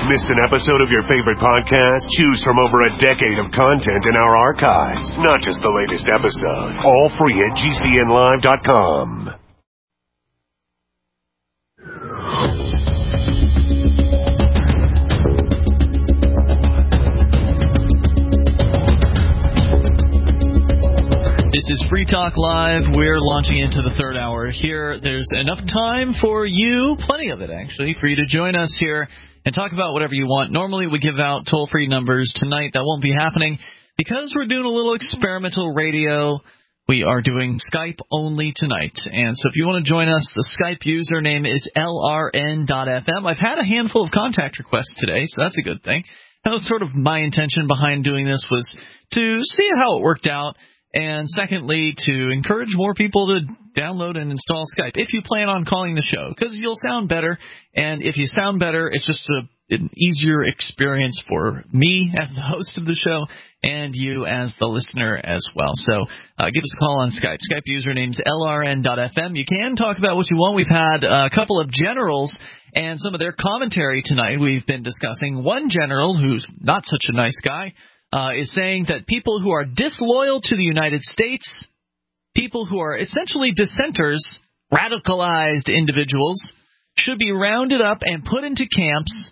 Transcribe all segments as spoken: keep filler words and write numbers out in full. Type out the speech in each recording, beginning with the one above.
Missed an episode of your favorite podcast? Choose from over a decade of content in our archives, not just the latest episode. All free at G C N live dot com. This is Free Talk Live. We're launching into the third hour here. There's enough time for you, plenty of it actually, for you to join us here and talk about whatever you want. Normally we give out toll-free numbers. Tonight that won't be happening because we're doing a little experimental radio. We are doing Skype only tonight. And so if you want to join us, the Skype username is L R N dot F M. I've had a handful of contact requests today, so that's a good thing. That was sort of my intention behind doing this, was to see how it worked out. And secondly, to encourage more people to download and install Skype if you plan on calling the show, because you'll sound better. And if you sound better, it's just a, an easier experience for me as the host of the show and you as the listener as well. So uh, give us a call on Skype. Skype username's L R N dot F M. You can talk about what you want. We've had a couple of generals and some of their commentary tonight. We've been discussing one general who's not such a nice guy. Uh, is saying that people who are disloyal to the United States, people who are essentially dissenters, radicalized individuals, should be rounded up and put into camps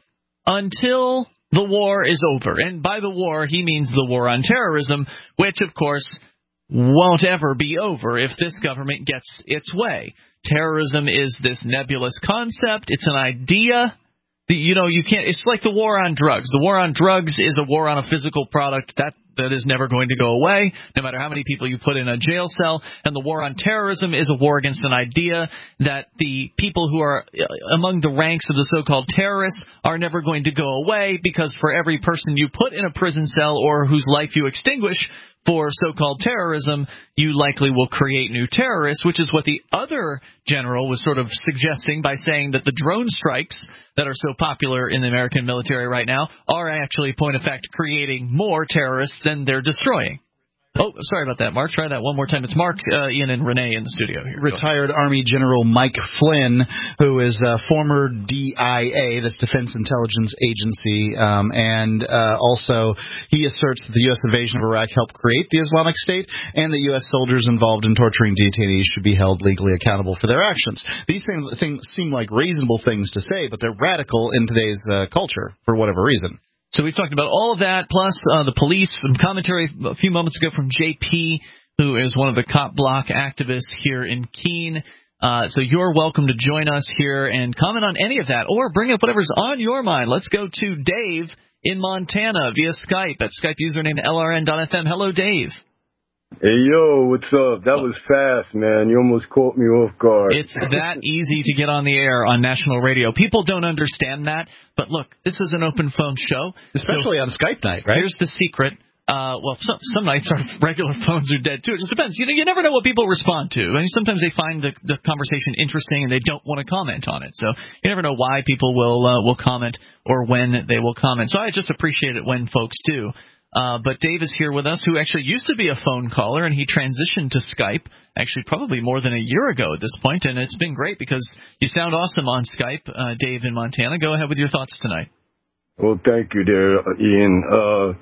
until the war is over. And by the war, he means the war on terrorism, which, of course, won't ever be over if this government gets its way. Terrorism is this nebulous concept. It's an idea. You know, you can't. It's like the war on drugs. The war on drugs is a war on a physical product that that is never going to go away, no matter how many people you put in a jail cell. And the war on terrorism is a war against an idea that the people who are among the ranks of the so-called terrorists are never going to go away, because for every person you put in a prison cell or whose life you extinguish for so-called terrorism, you likely will create new terrorists, which is what the other general was sort of suggesting by saying that the drone strikes that are so popular in the American military right now are actually, point of fact, creating more terrorists than they're destroying. Oh, sorry about that, Mark. Try that one more time. It's Mark, uh, Ian, and Renee in the studio here. Retired Army General Mike Flynn, who is a former D I A, that's Defense Intelligence Agency, um, and uh, also he asserts that the U S invasion of Iraq helped create the Islamic State, and that U S soldiers involved in torturing detainees should be held legally accountable for their actions. These things, things seem like reasonable things to say, but they're radical in today's uh, culture for whatever reason. So we've talked about all of that, plus uh, the police, some commentary a few moments ago from J P, who is one of the cop block activists here in Keene. Uh, so you're welcome to join us here and comment on any of that, or bring up whatever's on your mind. Let's go to Dave in Montana via Skype at Skype username L R N dot F M. Hello, Dave. Hey, yo, what's up? That was fast, man. You almost caught me off guard. It's that easy to get on the air on national radio. People don't understand that, but look, this is an open phone show. Especially so on Skype night, right? Here's the secret. Uh, well, some, some nights our regular phones are dead, too. It just depends. You know, you never know what people respond to. I mean, sometimes they find the, the conversation interesting and they don't want to comment on it. So you never know why people will uh, will comment or when they will comment. So I just appreciate it when folks do. Uh, but Dave is here with us, who actually used to be a phone caller, and he transitioned to Skype, actually probably more than a year ago at this point, and it's been great because you sound awesome on Skype, uh, Dave in Montana. Go ahead with your thoughts tonight. Well, thank you there, Ian. Uh,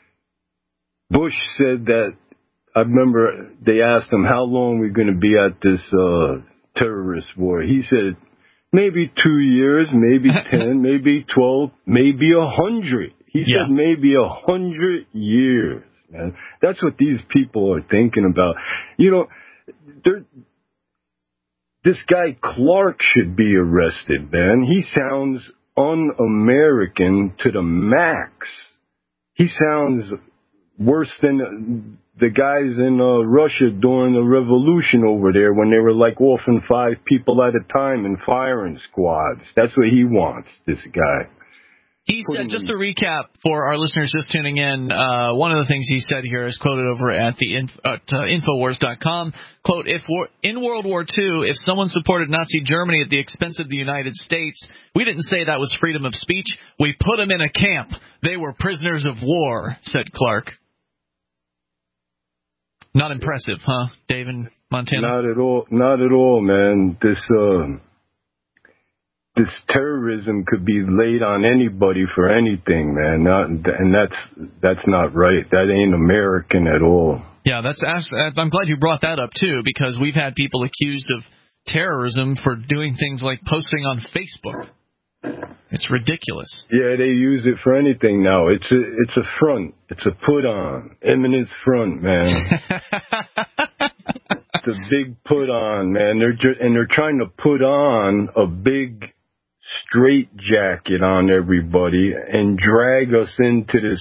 Bush said that, I remember they asked him, how long are we going to be at this uh, terrorist war? He said, maybe two years, maybe ten, maybe twelve, maybe a hundred. He yeah. said maybe a hundred years, man. That's what these people are thinking about. You know, this guy Clark should be arrested, man. He sounds un-American to the max. He sounds worse than the guys in uh, Russia during the revolution over there when they were like offing five people at a time in firing squads. That's what he wants, this guy. He said, just to recap for our listeners just tuning in, uh, one of the things he said here is quoted over at the inf- at, uh, Infowars dot com. Quote, if war- in World War Two, if someone supported Nazi Germany at the expense of the United States, we didn't say that was freedom of speech. We put them in a camp. They were prisoners of war, said Clark. Not impressive, huh, Dave in Montana? Not at all. Not at all, man. This, uh, this terrorism could be laid on anybody for anything, man. Not, and that's that's not right. That ain't American at all. Yeah, that's. I'm glad you brought that up too, because we've had people accused of terrorism for doing things like posting on Facebook. It's ridiculous. Yeah, they use it for anything now. It's a it's a front. It's a put on. Eminence front, man. It's a big put on, man. They're ju- and they're trying to put on a big straight jacket on everybody and drag us into this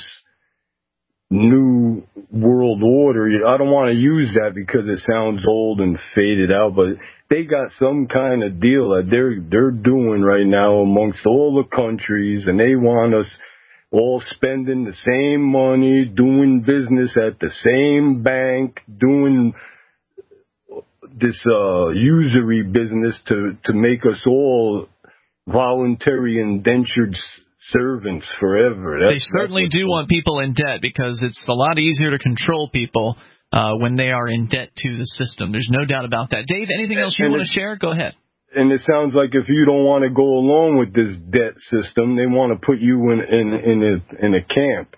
new world order. I don't want to use that because it sounds old and faded out, but they got some kind of deal that they're they're doing right now amongst all the countries, and they want us all spending the same money, doing business at the same bank, doing this uh, usury business to to make us all voluntary indentured servants forever. That's, they certainly do want people in debt, because it's a lot easier to control people uh, when they are in debt to the system. There's no doubt about that. Dave, anything else you and want to share? Go ahead. And it sounds like if you don't want to go along with this debt system, they want to put you in in in a, in a camp.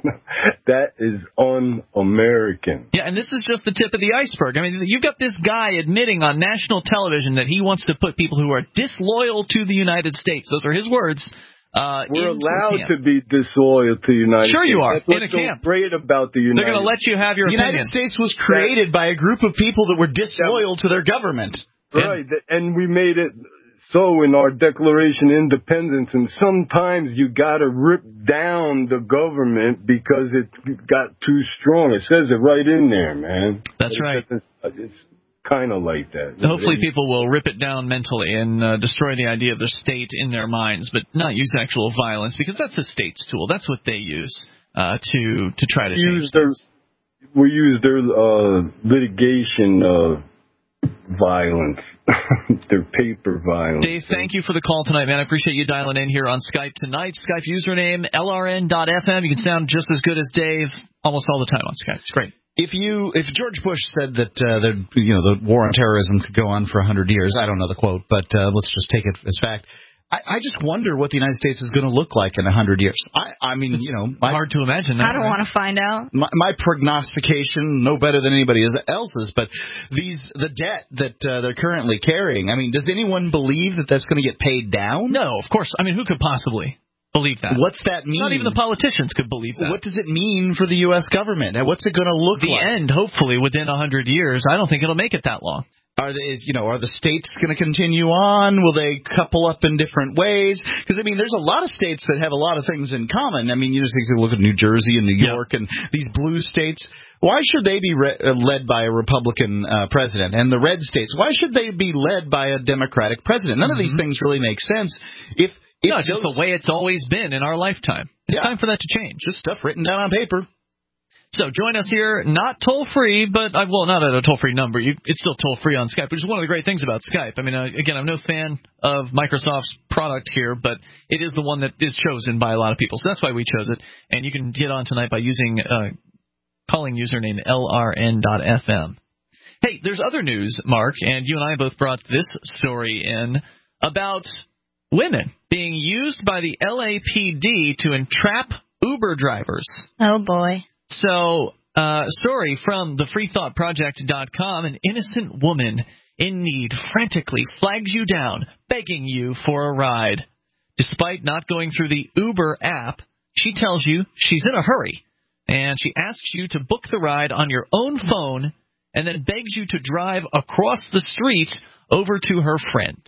That is un-American. Yeah, and this is just the tip of the iceberg. I mean, you've got this guy admitting on national television that he wants to put people who are disloyal to the United States, those are his words, uh, We're allowed to be disloyal to the United States. Sure you are, That's what's in a so camp. great about the United They're going to let you have your the opinion. The United States was created by a group of people that were disloyal to their government. Right, and we made it so in our Declaration of Independence, and sometimes you got to rip down the government because it got too strong. It says it right in there, man. That's but right. It's, it's kind of like that. Hopefully people will rip it down mentally and uh, destroy the idea of the state in their minds, but not use actual violence, because that's the state's tool. That's what they use uh, to to try to we change use their, things. We use their uh, litigation uh violence, their paper violence. Dave, thank you for the call tonight, man. I appreciate you dialing in here on Skype tonight. Skype username L R N dot F M. You can sound just as good as Dave almost all the time on Skype. It's great. If you, if George Bush said that uh, the you know the war on terrorism could go on for a hundred years, I don't know the quote, but uh, let's just take it as fact. I, I just wonder what the United States is going to look like in a hundred years. I, I mean, it's you know, my, hard to imagine that. I don't right? want to find out. My, my prognostication, no better than anybody else's, but these the debt that uh, they're currently carrying. I mean, does anyone believe that that's going to get paid down? No, of course. I mean, who could possibly believe that? What's that mean? Not even the politicians could believe that. What does it mean for the U S government? What's it going to look the like? The end, hopefully, within a hundred years. I don't think it'll make it that long. Are they, you know, are the states going to continue on? Will they couple up in different ways? Because, I mean, there's a lot of states that have a lot of things in common. I mean, you just look at New Jersey and New York yeah. and these blue states. Why should they be re- led by a Republican uh, president? And the red states, why should they be led by a Democratic president? None mm-hmm. of these things really make sense. If, if no, it's just the way it's always been in our lifetime. It's yeah. time for that to change. Just stuff written down on paper. So join us here, not toll-free, but, I, well, not at a toll-free number. You, it's still toll-free on Skype, which is one of the great things about Skype. I mean, uh, again, I'm no fan of Microsoft's product here, but it is the one that is chosen by a lot of people. So that's why we chose it. And you can get on tonight by using uh, calling username L R N dot F M. Hey, there's other news, Mark, and you and I both brought this story in about women being used by the L A P D to entrap Uber drivers. Oh, boy. So, uh, story from the free thought project dot com, an innocent woman in need frantically flags you down, begging you for a ride. Despite not going through the Uber app, she tells you she's in a hurry, and she asks you to book the ride on your own phone, and then begs you to drive across the street over to her friend.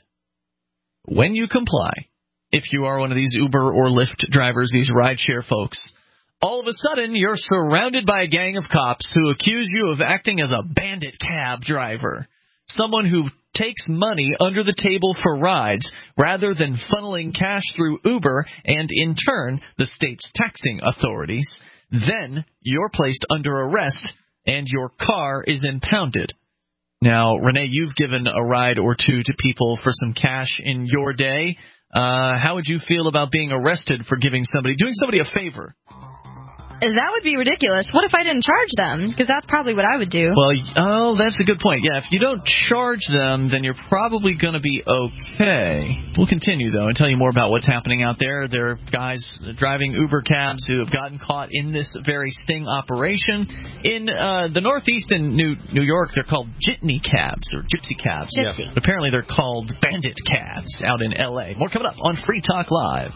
When you comply, if you are one of these Uber or Lyft drivers, these rideshare folks, all of a sudden, you're surrounded by a gang of cops who accuse you of acting as a bandit cab driver, someone who takes money under the table for rides rather than funneling cash through Uber and, in turn, the state's taxing authorities. Then you're placed under arrest and your car is impounded. Now, Renee, you've given a ride or two to people for some cash in your day. Uh, how would you feel about being arrested for giving somebody, doing somebody a favor? That would be ridiculous. What if I didn't charge them? Because that's probably what I would do. Well, oh, that's a good point. Yeah, if you don't charge them, then you're probably going to be okay. We'll continue, though, and tell you more about what's happening out there. There are guys driving Uber cabs who have gotten caught in this very sting operation. In uh, the Northeast in New New York, they're called jitney cabs or gypsy cabs. Gypsy. But apparently they're called bandit cabs out in L A. More coming up on Free Talk Live.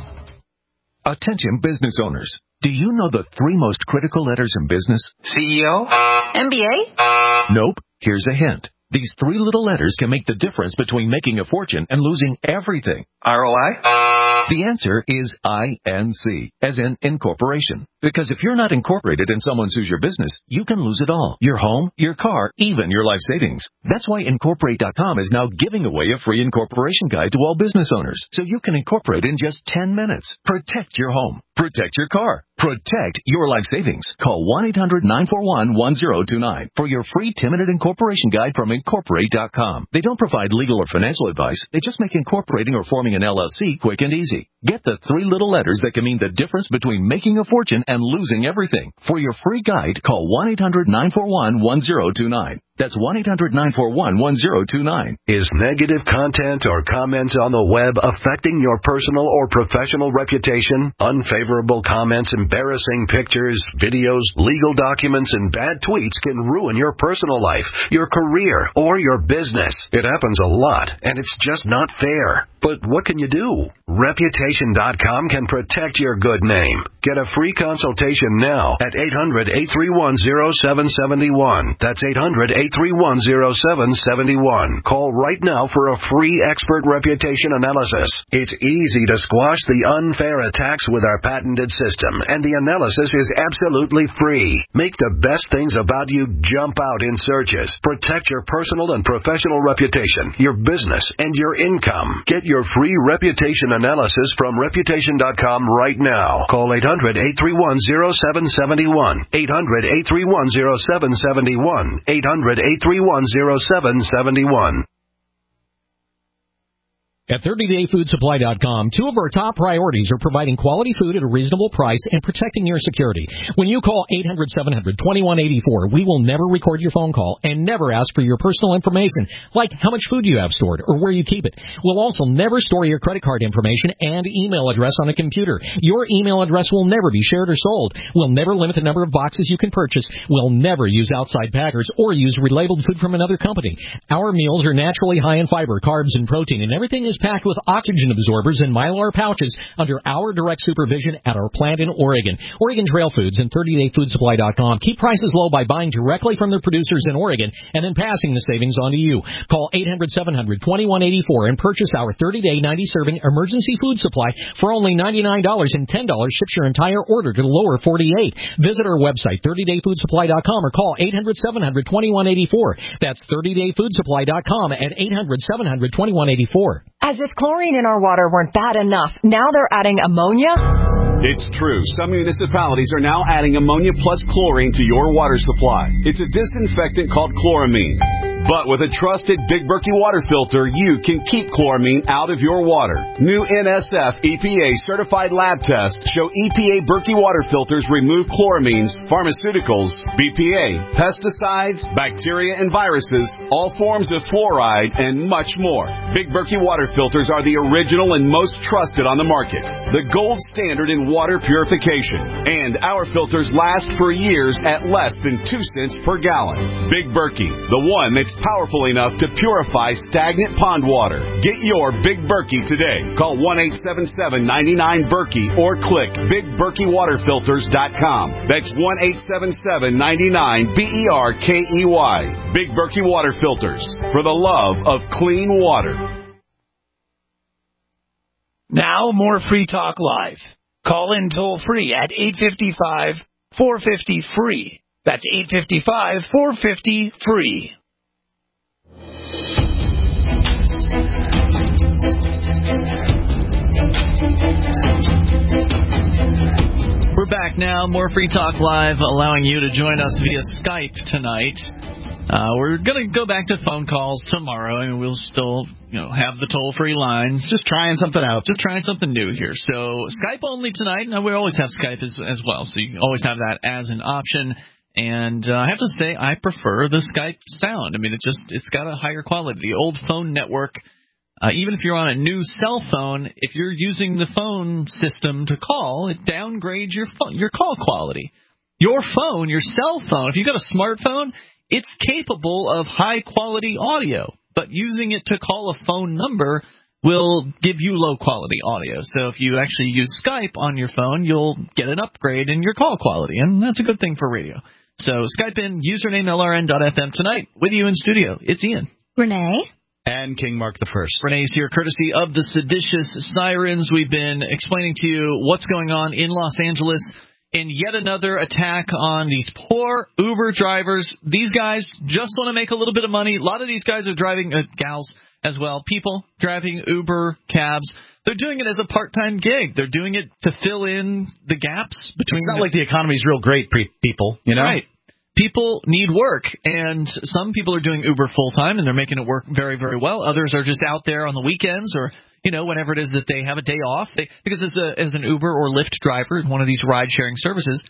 Attention business owners. Do you know the three most critical letters in business? C E O? M B A? Nope. Here's a hint. These three little letters can make the difference between making a fortune and losing everything. R O I? The answer is I N C, as in incorporation. Because if you're not incorporated and someone sues your business, you can lose it all. Your home, your car, even your life savings. That's why Incorporate dot com is now giving away a free incorporation guide to all business owners, so you can incorporate in just ten minutes. Protect your home. Protect your car. Protect your life savings. Call one eight hundred nine four one one zero two nine for your free ten-minute incorporation guide from Incorporate dot com. They don't provide legal or financial advice. They just make incorporating or forming an L L C quick and easy. Get the three little letters that can mean the difference between making a fortune and losing everything. For your free guide, call one eight hundred nine four one one zero two nine. That's one eight hundred nine four one one zero two nine. Is negative content or comments on the web affecting your personal or professional reputation? Unfavorable comments, embarrassing pictures, videos, legal documents, and bad tweets can ruin your personal life, your career, or your business. It happens a lot, and it's just not fair. But what can you do? Reputation dot com can protect your good name. Get a free consultation now at eight hundred eight three one zero seven seven one. That's eight hundred eight three one zero seven seven one. Call right now for a free expert reputation analysis. It's easy to squash the unfair attacks with our patented system, and the analysis is absolutely free. Make the best things about you jump out in searches. Protect your personal and professional reputation, your business, and your income. Get your free reputation analysis from Reputation dot com right now. Call eight hundred eight three one zero seven seven one. eight hundred eight three one zero seven seven one. eight hundred eight three one zero seven seven one. At thirty day food supply dot com, two of our top priorities are providing quality food at a reasonable price and protecting your security. When you call eight hundred seven hundred twenty-one eighty-four, we will never record your phone call and never ask for your personal information, like how much food you have stored or where you keep it. We'll also never store your credit card information and email address on a computer. Your email address will never be shared or sold. We'll never limit the number of boxes you can purchase. We'll never use outside packers or use relabeled food from another company. Our meals are naturally high in fiber, carbs, and protein, and everything is packed with oxygen absorbers and Mylar pouches under our direct supervision at our plant in Oregon. Oregon Trail Foods and thirty day food supply dot com keep prices low by buying directly from their producers in Oregon and then passing the savings on to you. Call eight hundred seven hundred twenty-one eighty-four and purchase our thirty day ninety serving emergency food supply for only ninety-nine dollars, and ten dollars ships your entire order to the lower forty-eight. Visit our website, thirty day food supply dot com, or call eight hundred seven hundred twenty-one eighty-four. That's thirty day food supply dot com at eight hundred seven hundred twenty-one eighty-four. As if chlorine in our water weren't bad enough, now they're adding ammonia? It's true. Some municipalities are now adding ammonia plus chlorine to your water supply. It's a disinfectant called chloramine. But with a trusted Big Berkey water filter, you can keep chloramine out of your water. New N S F E P A certified lab tests show E P A Berkey water filters remove chloramines, pharmaceuticals, B P A, pesticides, bacteria and viruses, all forms of fluoride, and much more. Big Berkey water filters are the original and most trusted on the market. The gold standard in water purification. And our filters last for years at less than two cents per gallon. Big Berkey, the one that's powerful enough to purify stagnant pond water. Get your Big Berkey today. Call one eight seven seven nine nine Berkey or click big berkey water filters dot com. That's one eight seven seven nine nine B E R K E Y. Big Berkey Water Filters, for the love of clean water. Now more Free Talk Live. Call in toll free at eight five five, four five zero, free. That's eight five five, four five zero, free. We're back now. More Free Talk Live, allowing you to join us via Skype tonight. Uh, we're going to go back to phone calls tomorrow, and we'll still, you know, have the toll-free lines. Just trying something out. Just trying something new here. So Skype only tonight. Now, we always have Skype as, as well, so you can always have that as an option. And uh, I have to say, I prefer the Skype sound. I mean, it just, it's got a higher quality. The old phone network, uh, even if you're on a new cell phone, if you're using the phone system to call, it downgrades your phone, your call quality. Your phone, your cell phone, if you've got a smartphone, it's capable of high-quality audio, but using it to call a phone number will give you low-quality audio. So if you actually use Skype on your phone, you'll get an upgrade in your call quality, and that's a good thing for radio. So Skype in, username L R N dot F M tonight. With you in studio, it's Ian. Renee. And King Mark the First. Renee's here, courtesy of the Seditious Sirens. We've been explaining to you what's going on in Los Angeles in yet another attack on these poor Uber drivers. These guys just want to make a little bit of money. A lot of these guys are driving, uh, gals as well, people driving Uber cabs. They're doing it as a part-time gig. They're doing it to fill in the gaps between. It's not the, like the economy's real great, pre- people, you know? Right. People need work, and some people are doing Uber full-time, and they're making it work very, very well. Others are just out there on the weekends or, you know, whenever it is that they have a day off. They, because as, a, as an Uber or Lyft driver in one of these ride-sharing services,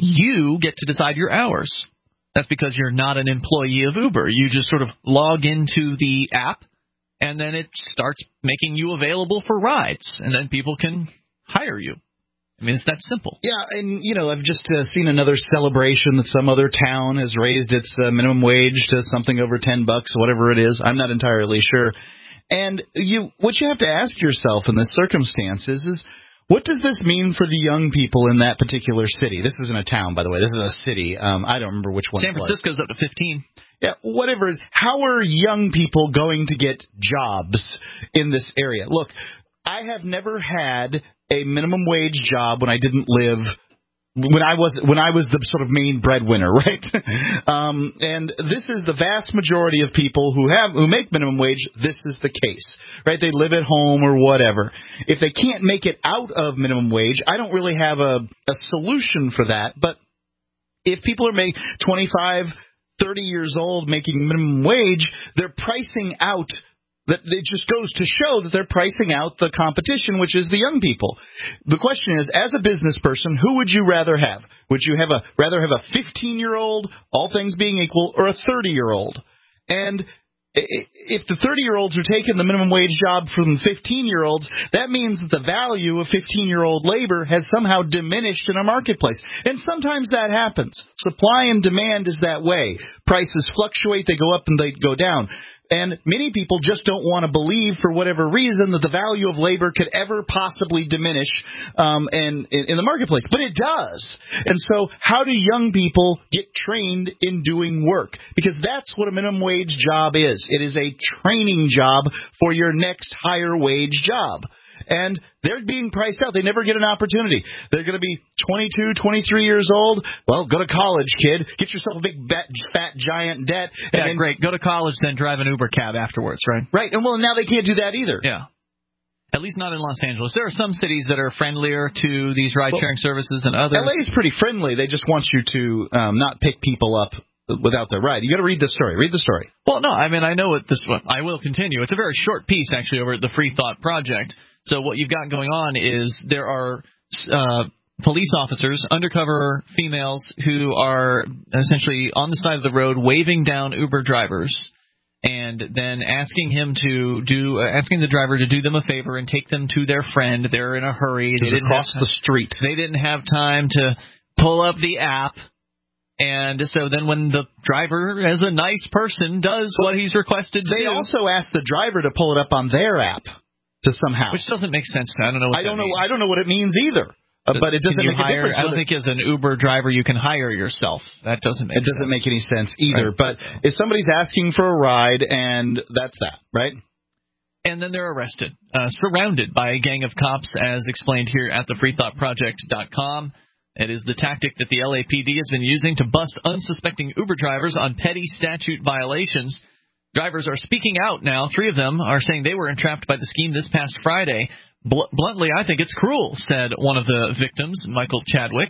you get to decide your hours. That's because you're not an employee of Uber. You just sort of log into the app, and then it starts making you available for rides, and then people can hire you. I mean, it's that simple. Yeah, and, you know, I've just uh, seen another celebration that some other town has raised its uh, minimum wage to something over ten bucks, whatever it is. I'm not entirely sure. And you, what you have to ask yourself in this circumstance is, is what does this mean for the young people in that particular city? This isn't a town, by the way. This is a city. Um, I don't remember which one San it was. Francisco's up to fifteen. Yeah, whatever. How are young people going to get jobs in this area? Look, I have never had a minimum wage job when I didn't live when I was when I was the sort of main breadwinner, right? um, and this is the vast majority of people who have who make minimum wage. This is the case, right? They live at home or whatever. If they can't make it out of minimum wage, I don't really have a, a solution for that. But if people are making twenty-five, thirty years old making minimum wage, they're pricing out. That it just goes to show that they're pricing out the competition, which is the young people. The question is, as a business person, who would you rather have? Would you have a rather have a fifteen-year-old, all things being equal, or a thirty-year-old? And if the thirty-year-olds are taking the minimum wage job from fifteen-year-olds, that means that the value of fifteen-year-old labor has somehow diminished in a marketplace. And sometimes that happens. Supply and demand is that way. Prices fluctuate, they go up and they go down. And many people just don't want to believe, for whatever reason, that the value of labor could ever possibly diminish um, in, in, in the marketplace. But it does. And so how do young people get trained in doing work? Because that's what a minimum wage job is. It is a training job for your next higher wage job. And they're being priced out. They never get an opportunity. They're going to be twenty-two, twenty-three years old. Well, go to college, kid. Get yourself a big, fat, fat giant debt. And yeah, then, great. Go to college, then drive an Uber cab afterwards, right? Right. And, well, now they can't do that either. Yeah. At least not in Los Angeles. There are some cities that are friendlier to these ride-sharing well, services than others. L A is pretty friendly. They just want you to um, not pick people up without their ride. You got to read the story. Read the story. Well, no, I mean, I know what this one. I will continue. It's a very short piece, actually, over at the Free Thought Project. So what you've got going on is there are uh, police officers, undercover females, who are essentially on the side of the road waving down Uber drivers and then asking him to do, uh, asking the driver to do them a favor and take them to their friend. They're in a hurry. They didn't across have, the street. They didn't have time to pull up the app. And so then when the driver, as a nice person, does what he's requested to they do. They also ask the driver to pull it up on their app. To somehow, which doesn't make sense. I don't know. What I don't know. Means. I don't know what it means either. Uh, but it doesn't make hire, a difference. I don't think as an Uber driver you can hire yourself. That doesn't make. It doesn't sense. make any sense either. Right. But if somebody's asking for a ride, and that's that, right? And then they're arrested, uh, surrounded by a gang of cops, as explained here at the free thought project dot com. It is the tactic that the L A P D has been using to bust unsuspecting Uber drivers on petty statute violations. Drivers are speaking out now. Three of them are saying they were entrapped by the scheme this past Friday. Bl- bluntly, I think it's cruel, said one of the victims, Michael Chadwick.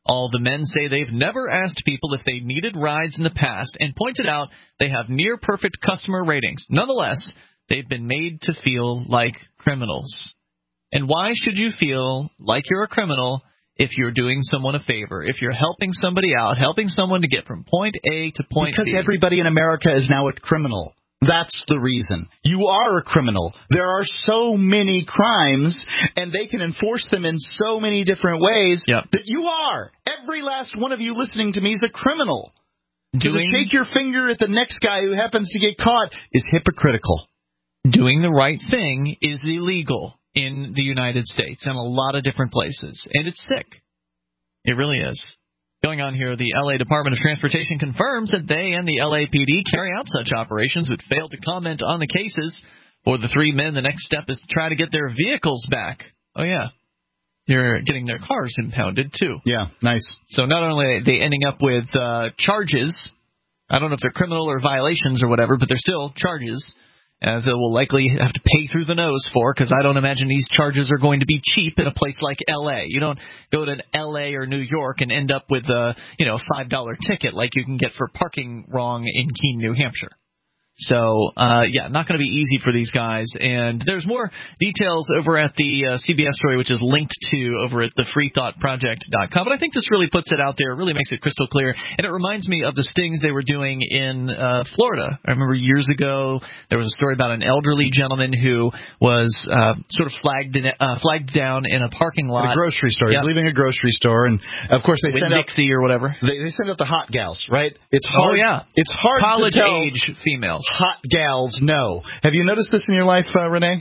All the men say they've never asked people if they needed rides in the past and pointed out they have near-perfect customer ratings. Nonetheless, they've been made to feel like criminals. And why should you feel like you're a criminal if you're doing someone a favor, if you're helping somebody out, helping someone to get from point A to point because B? Because everybody in America is now a criminal. That's the reason. You are a criminal. There are so many crimes, and they can enforce them in so many different ways yep. that you are. Every last one of you listening to me is a criminal. Doing, to shake your finger at the next guy who happens to get caught is hypocritical. Doing the right thing is illegal in the United States and a lot of different places, and it's sick. It really is. Going on here, the L A Department of Transportation confirms that they and the L A P D carry out such operations but failed to comment on the cases. For the three men, the next step is to try to get their vehicles back. Oh, yeah. They're getting their cars impounded, too. Yeah, nice. So not only are they ending up with uh, charges, I don't know if they're criminal or violations or whatever, but they're still charges. Uh, they will likely have to pay through the nose for, because I don't imagine these charges are going to be cheap in a place like L A. You don't go to L A or New York and end up with a you know five dollar ticket like you can get for parking wrong in Keene, New Hampshire. So, uh, yeah, not going to be easy for these guys. And there's more details over at the uh, C B S story, which is linked to over at the free thought project dot com. But I think this really puts it out there. It really makes it crystal clear. And it reminds me of the stings they were doing in uh, Florida. I remember years ago there was a story about an elderly gentleman who was uh, sort of flagged in, uh, flagged down in a parking lot. At a grocery store. Yep. He's leaving a grocery store. And, of course, they With send Dixie out, or whatever. They, they send out the hot gals, right? It's hard. Oh, yeah. It's hard College to tell. age females. Hot gals, no. Have you noticed this in your life, uh, Renee?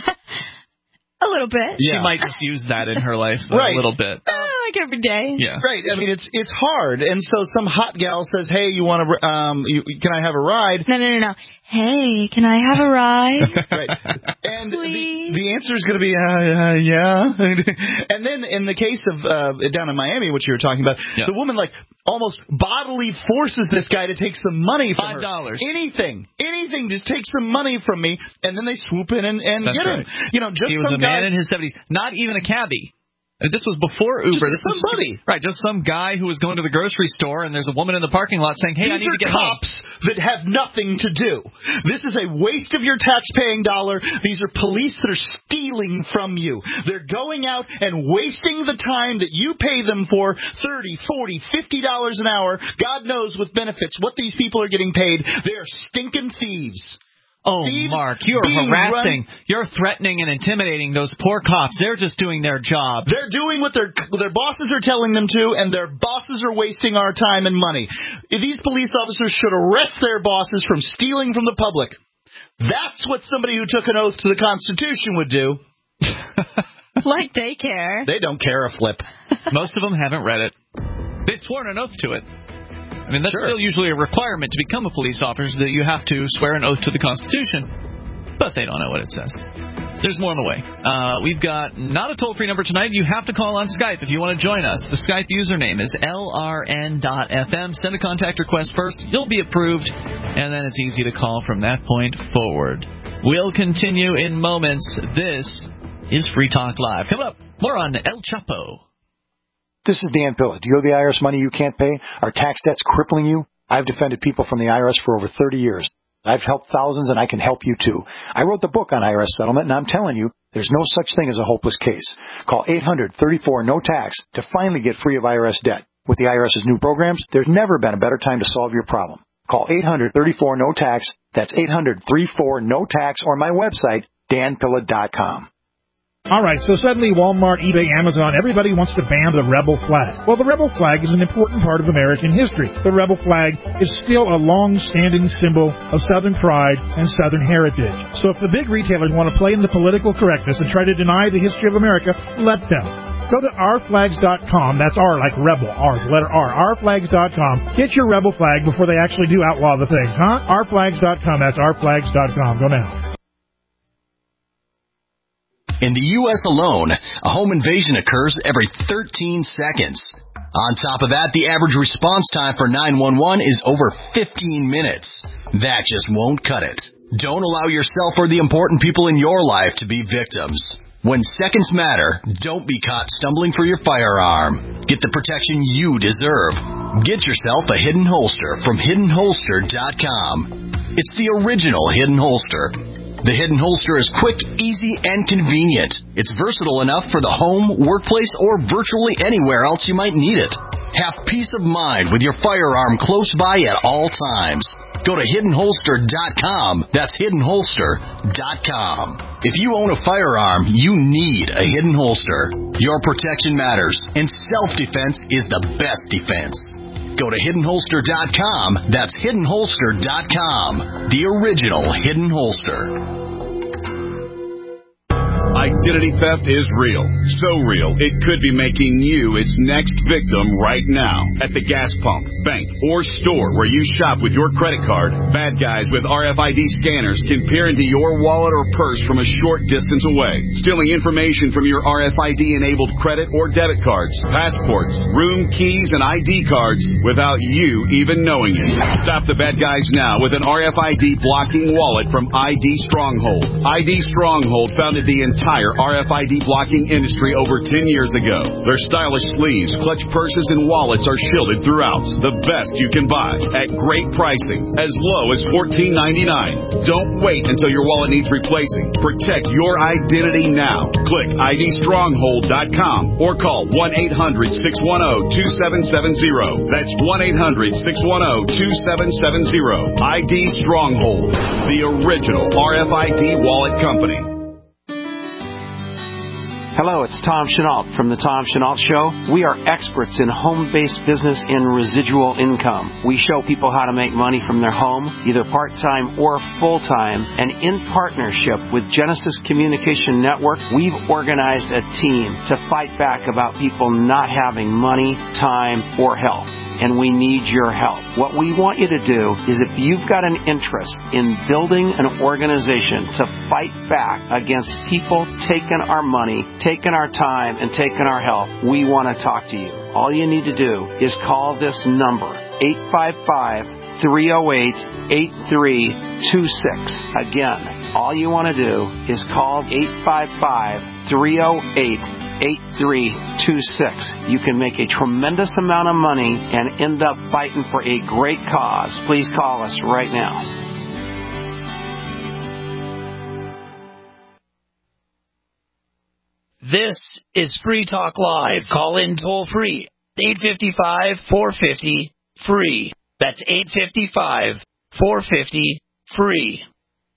A little bit. She Yeah. might just use that in her life a Right. little bit. Oh, like every day. Yeah. Right. I mean, it's it's hard. And so some hot gal says, hey, you want to, um, you, can I have a ride? No, no, no, no. Hey, can I have a ride? Right. And the, Please? the answer is going to be, uh, uh, yeah. And then in the case of uh, down in Miami, which you were talking about, Yeah. the woman, like, almost bodily forces this guy to take some money from Five her. dollars. Anything. Anything. Just take some money from me, and then they swoop in and, and That's get right. him. You know, just He was some a guy. man in his seventies. Not even a cabbie. And this was before Uber. Just this was somebody. right, just some guy who was going to the grocery store, and there's a woman in the parking lot saying, hey, These I need are to get home. cops that have nothing to do. This is a waste of your tax-paying dollar. These are police that are stealing from you. They're going out and wasting the time that you pay them for, thirty, forty, fifty dollars an hour. God knows with benefits what these people are getting paid. They're stinking thieves. Oh, Thieves Mark, you're being harassing, run- you're threatening and intimidating those poor cops. They're just doing their job. They're doing what their their bosses are telling them to, and their bosses are wasting our time and money. These police officers should arrest their bosses from stealing from the public. That's what somebody who took an oath to the Constitution would do. Like they care. They don't care a flip. Most of them haven't read it. They've sworn an oath to it. I mean, that's Sure. still usually a requirement to become a police officer, that you have to swear an oath to the Constitution. But they don't know what it says. There's more on the way. Uh, we've got not a toll-free number tonight. You have to call on Skype if you want to join us. The Skype username is L R N dot F M. Send a contact request first. You'll be approved, and then it's easy to call from that point forward. We'll continue in moments. This is Free Talk Live. Coming up, more on El Chapo. This is Dan Pilla. Do you owe the I R S money you can't pay? Are tax debts crippling you? I've defended people from the I R S for over thirty years. I've helped thousands, and I can help you, too. I wrote the book on I R S settlement, and I'm telling you, there's no such thing as a hopeless case. Call eight hundred, thirty-four, no tax to finally get free of I R S debt. With the IRS's new programs, there's never been a better time to solve your problem. Call eight hundred, thirty-four, no tax. That's eight hundred, thirty-four, no tax, or my website, dan pilla dot com. All right, so suddenly Walmart, eBay, Amazon, everybody wants to ban the rebel flag. Well, the rebel flag is an important part of American history. The rebel flag is still a long-standing symbol of Southern pride and Southern heritage. So if the big retailers want to play in the political correctness and try to deny the history of America, let them. Go to our flags dot com. That's R like rebel, R, the letter R, our flags dot com. Get your rebel flag before they actually do outlaw the things, huh? our flags dot com. That's our flags dot com. Go now. In the U S alone, a home invasion occurs every thirteen seconds. On top of that, the average response time for nine one one is over fifteen minutes. That just won't cut it. Don't allow yourself or the important people in your life to be victims. When seconds matter, don't be caught stumbling for your firearm. Get the protection you deserve. Get yourself a Hidden Holster from hidden holster dot com. It's the original Hidden Holster. The Hidden Holster is quick, easy, and convenient. It's versatile enough for the home, workplace, or virtually anywhere else you might need it. Have peace of mind with your firearm close by at all times. Go to hidden holster dot com. That's hidden holster dot com. If you own a firearm, you need a Hidden Holster. Your protection matters, and self-defense is the best defense. Go to hidden holster dot com. That's hidden holster dot com. The original Hidden Holster. Identity theft is real. So real, it could be making you its next victim right now. At the gas pump, bank, or store where you shop with your credit card, bad guys with R F I D scanners can peer into your wallet or purse from a short distance away, stealing information from your R F I D-enabled credit or debit cards, passports, room keys, and I D cards without you even knowing it. Stop the bad guys now with an R F I D blocking wallet from I D Stronghold. I D Stronghold founded the entire entire R F I D blocking industry over ten years ago. Their stylish sleeves, clutch purses, and wallets are shielded throughout. The best you can buy at great pricing, as low as fourteen ninety-nine. Don't wait until your wallet needs replacing. Protect your identity now. Click I D stronghold dot com or call one eight hundred six one zero two seven seven zero. That's one eight hundred six one zero two seven seven zero. I D Stronghold, the original R F I D wallet company. Hello, it's Tom Chenault from The Tom Chenault Show. We are experts in home-based business and residual income. We show people how to make money from their home, either part-time or full-time. And in partnership with Genesis Communication Network, we've organized a team to fight back about people not having money, time, or health. And we need your help. What we want you to do is, if you've got an interest in building an organization to fight back against people taking our money, taking our time, and taking our health, we want to talk to you. All you need to do is call this number, eight five five, three oh eight, eight three two six. Again, all you want to do is call eight five five, three oh eight, eight three two six. You can make a tremendous amount of money and end up fighting for a great cause. Please call us right now. This is Free Talk Live. Call in toll free. eight five five, four five zero, free. That's eight five five, four five zero, free.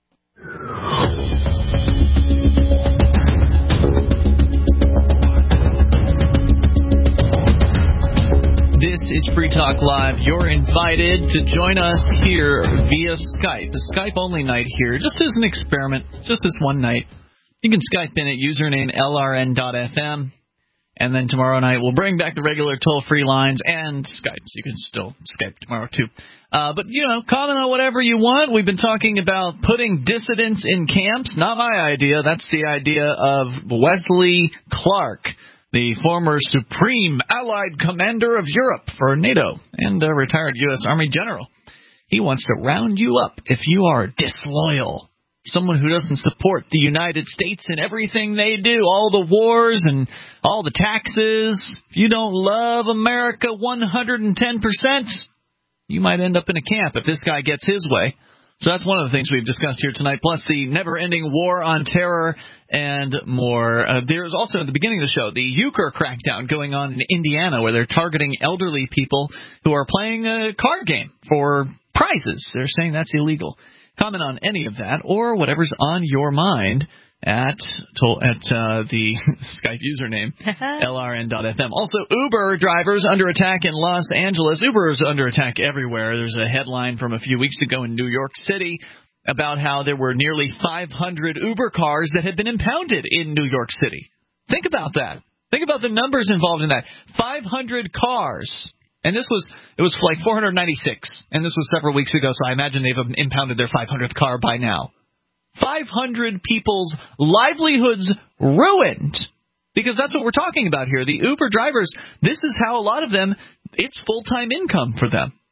This is Free Talk Live. You're invited to join us here via Skype. The Skype-only night here, just as an experiment, just this one night. You can Skype in at username L R N dot F M, and then tomorrow night we'll bring back the regular toll-free lines and Skype, so you can still Skype tomorrow too. Uh, but, you know, comment on whatever you want. We've been talking about putting dissidents in camps. Not my idea. That's the idea of Wesley Clark, the former Supreme Allied Commander of Europe for NATO and a retired U S Army general. He wants to round you up if you are disloyal, someone who doesn't support the United States in everything they do, all the wars and all the taxes. If you don't love America one hundred ten percent, you might end up in a camp if this guy gets his way. So that's one of the things we've discussed here tonight, plus the never-ending war on terror and more. Uh, there's also, at the beginning of the show, the euchre crackdown going on in Indiana, where they're targeting elderly people who are playing a card game for prizes. They're saying that's illegal. Comment on any of that or whatever's on your mind at at uh, the Skype username, L R N dot F M. Also, Uber drivers under attack in Los Angeles. Uber is under attack everywhere. There's a headline from a few weeks ago in New York City about how there were nearly five hundred Uber cars that had been impounded in New York City. Think about that. Think about the numbers involved in that. five hundred cars. And this was, it was like four hundred ninety-six. And this was several weeks ago, so I imagine they've impounded their five hundredth car by now. five hundred people's livelihoods ruined. Because that's what we're talking about here. The Uber drivers, this is how a lot of them, it's full-time income for them.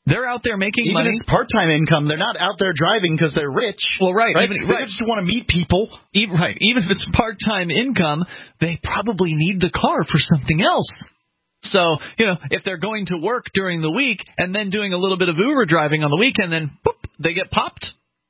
They're out there making even money. Even it's part-time income. They're not out there driving because they're rich. Well, right. right? Even, they right. just want to meet people. Even, right. Even if it's part-time income, they probably need the car for something else. So, you know, if they're going to work during the week and then doing a little bit of Uber driving on the weekend, then boop, they get popped,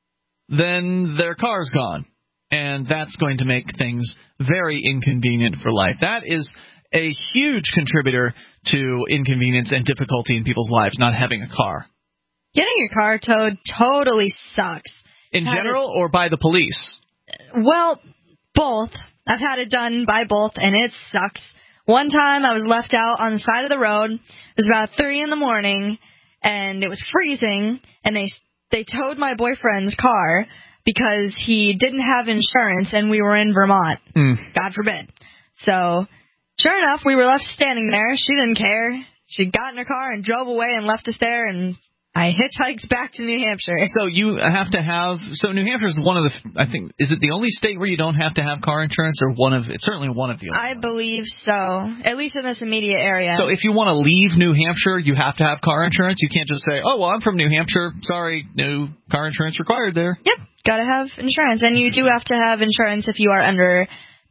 then their car's gone. And that's going to make things very inconvenient for life. That is a huge contributor to inconvenience and difficulty in people's lives, not having a car. Getting your car towed totally sucks. In Had general it, or by the police? Well, both. I've had it done by both, and it sucks. One time I was left out on the side of the road. It was about three in the morning, and it was freezing, and they they towed my boyfriend's car because he didn't have insurance, and we were in Vermont. Mm. God forbid. So, sure enough, we were left standing there. She didn't care. She got in her car and drove away and left us there, and I hitchhiked back to New Hampshire. So you have to have – so New Hampshire is one of the – I think – is it the only state where you don't have to have car insurance, or one of – it's certainly one of the only I ones. believe so, at least in this immediate area. So if you want to leave New Hampshire, you have to have car insurance? You can't just say, oh, well, I'm from New Hampshire. Sorry, no car insurance required there. Yep, got to have insurance. And you do have to have insurance if you are under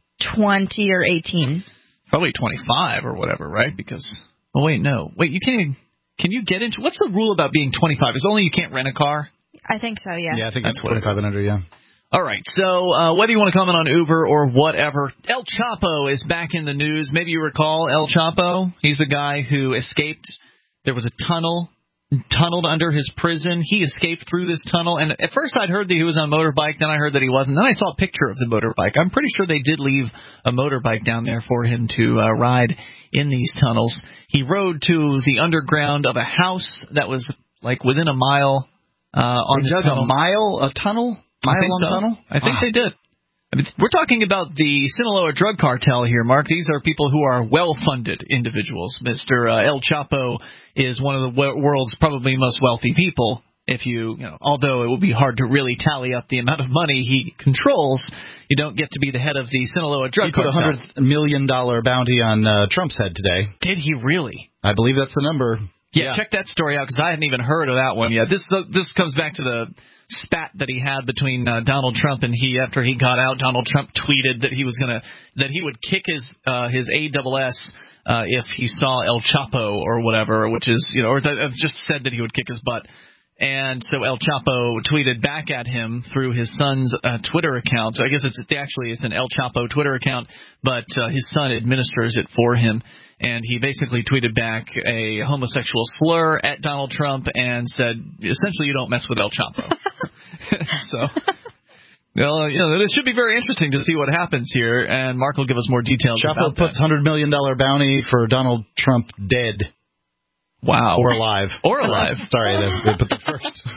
twenty or eighteen. Probably twenty-five or whatever, right? Because – oh, wait, no. Wait, you can't even – can you get into – what's the rule about being twenty-five? Is it only you can't rent a car? I think so, yeah. Yeah, I think That's it's twenty-five and under, yeah. All right, so uh, whether you want to comment on Uber or whatever, El Chapo is back in the news. Maybe you recall El Chapo. He's the guy who escaped. There was a tunnel, tunneled under his prison. He escaped through this tunnel, and at first I'd heard that he was on a motorbike. Then I heard that he wasn't. Then I saw a picture of the motorbike. I'm pretty sure they did leave a motorbike down there for him to uh, ride in these tunnels. He rode to the underground of a house that was like within a mile uh, on they this dug tunnel. a mile, a tunnel? Mile-long so. tunnel? I think wow. they did. I mean, we're talking about the Sinaloa drug cartel here, Mark. These are people who are well-funded individuals. Mister Uh, El Chapo is one of the w- world's probably most wealthy people. If you, you know, although it would be hard to really tally up the amount of money he controls, you don't get to be the head of the Sinaloa drug he put cartel. He put a one hundred million dollars bounty on uh, Trump's head today. Did he really? I believe that's the number. Yeah, yeah. Check that story out because I hadn't even heard of that one yet. This uh, this comes back to the spat that he had between uh, Donald Trump and he after he got out. Donald Trump tweeted that he was gonna that he would kick his uh, his A S S uh, if he saw El Chapo or whatever, which is you know, or th- just said that he would kick his butt. And so El Chapo tweeted back at him through his son's uh, Twitter account. So I guess it's actually it's an El Chapo Twitter account, but uh, his son administers it for him. And he basically tweeted back a homosexual slur at Donald Trump and said, essentially, you don't mess with El Chapo. So, well, you know, it should be very interesting to see what happens here. And Mark will give us more details Chapo about puts that. one hundred million dollars bounty for Donald Trump dead. Wow. Or alive. Or alive. Sorry, they, they put the first.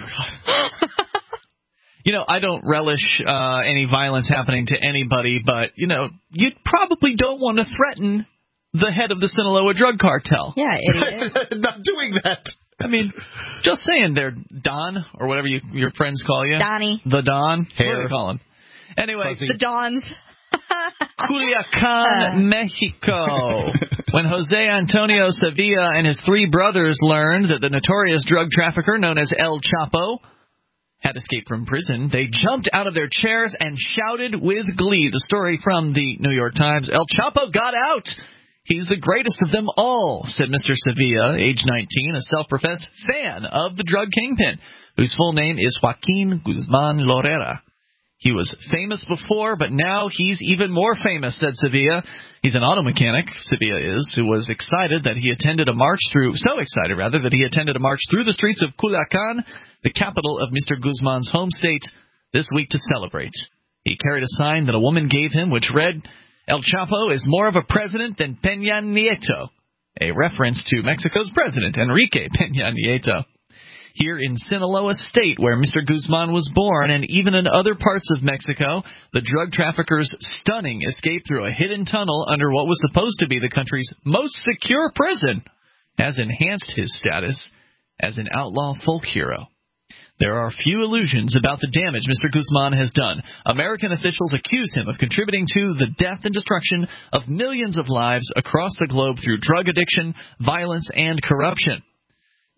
You know, I don't relish uh, any violence happening to anybody, but, you know, you probably don't want to threaten the head of the Sinaloa drug cartel. Yeah, idiot. Not doing that. I mean, just saying there, Don, or whatever you, your friends call you. Donnie. The Don. Hair. What do they call him? Anyway. The Dons. Culiacan, Mexico. When Jose Antonio Sevilla and his three brothers learned that the notorious drug trafficker known as El Chapo had escaped from prison, they jumped out of their chairs and shouted with glee. The story from the New York Times. El Chapo got out. He's the greatest of them all, said Mister Sevilla, age nineteen, a self-professed fan of the drug kingpin, whose full name is Joaquin Guzman Lorera. He was famous before, but now he's even more famous, said Sevilla. He's an auto mechanic, Sevilla is, who was excited that he attended a march through, so excited rather, that he attended a march through the streets of Culiacan, the capital of Mister Guzman's home state, this week to celebrate. He carried a sign that a woman gave him, which read, El Chapo is more of a president than Peña Nieto, a reference to Mexico's president, Enrique Peña Nieto. Here in Sinaloa State, where Mister Guzman was born, and even in other parts of Mexico, the drug trafficker's stunning escape through a hidden tunnel under what was supposed to be the country's most secure prison has enhanced his status as an outlaw folk hero. There are few illusions about the damage Mister Guzman has done. American officials accuse him of contributing to the death and destruction of millions of lives across the globe through drug addiction, violence, and corruption.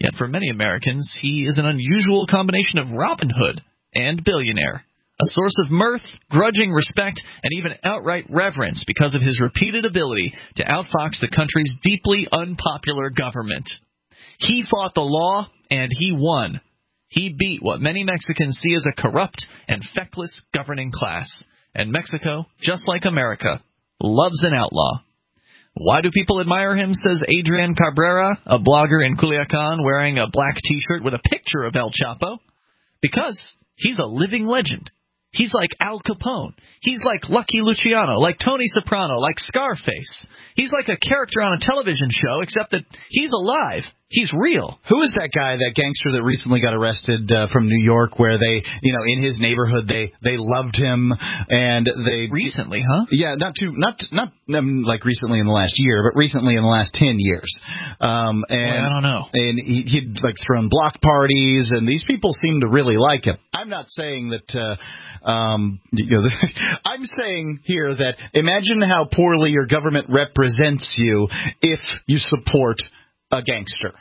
Yet for many Americans, he is an unusual combination of Robin Hood and billionaire, a source of mirth, grudging respect, and even outright reverence because of his repeated ability to outfox the country's deeply unpopular government. He fought the law, and he won. He beat what many Mexicans see as a corrupt and feckless governing class. And Mexico, just like America, loves an outlaw. Why do people admire him, says Adrian Cabrera, a blogger in Culiacan wearing a black T-shirt with a picture of El Chapo? Because he's a living legend. He's like Al Capone. He's like Lucky Luciano, like Tony Soprano, like Scarface. He's like a character on a television show, except that he's alive. He's real. Who is that guy, that gangster that recently got arrested uh, from New York, where they, you know, in his neighborhood they they loved him and they recently, huh? Yeah, not too not not um, like recently in the last year, but recently in the last ten years. Um, and Boy, I don't know. And he, he'd like thrown block parties, and these people seem to really like him. I'm not saying that. Uh, um, you know, I'm saying here that imagine how poorly your government represents you if you support a gangster.